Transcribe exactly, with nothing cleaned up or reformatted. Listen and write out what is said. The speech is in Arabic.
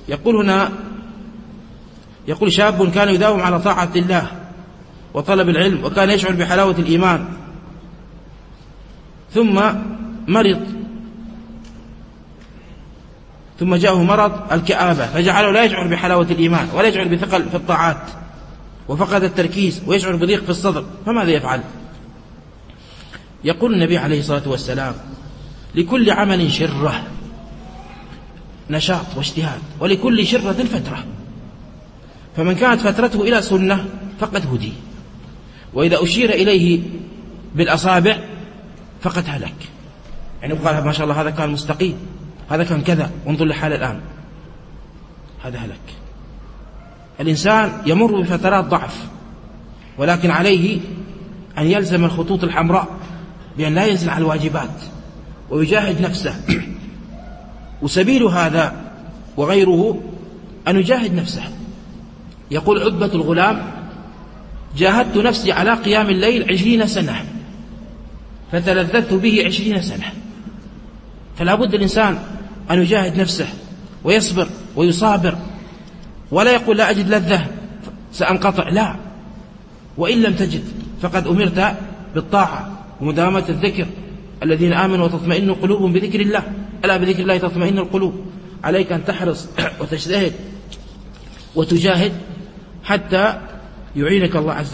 يقول هنا، يقول شاب كان يداوم على طاعة الله وطلب العلم وكان يشعر بحلاوة الإيمان، ثم مرض، ثم جاءه مرض الكآبة فجعله لا يشعر بحلاوة الإيمان ولا يشعر بثقل في الطاعات، وفقد التركيز ويشعر بضيق في الصدر، فماذا يفعل؟ يقول النبي عليه الصلاة والسلام: لكل عمل شرة، نشاط واجتهاد، ولكل شرة فترة، فمن كانت فترته إلى سنة فقد هدي، وإذا أشير إليه بالأصابع فقد هلك. يعني قال ما شاء الله هذا كان مستقيم، هذا كان كذا، وانظر لحاله الآن، هذا هلك. الإنسان يمر بفترات ضعف، ولكن عليه أن يلزم الخطوط الحمراء بأن لا ينزل على الواجبات ويجاهد نفسه. وسبيل هذا وغيره أن يجاهد نفسه. يقول عتبة الغلام: جاهدت نفسي على قيام الليل عشرين سنة فتلذذت به عشرين سنة. فلا بد الإنسان أن يجاهد نفسه ويصبر ويصابر، ولا يقول لا أجد لذة سأنقطع، لا، وإن لم تجد فقد أمرت بالطاعة ومدامة الذكر. الذين آمنوا وتطمئن قلوبهم بذكر الله، ألا بذكر الله تطمئن القلوب. عليك أن تحرص وتجتهد وتجاهد حتى يعينك الله عز وجل.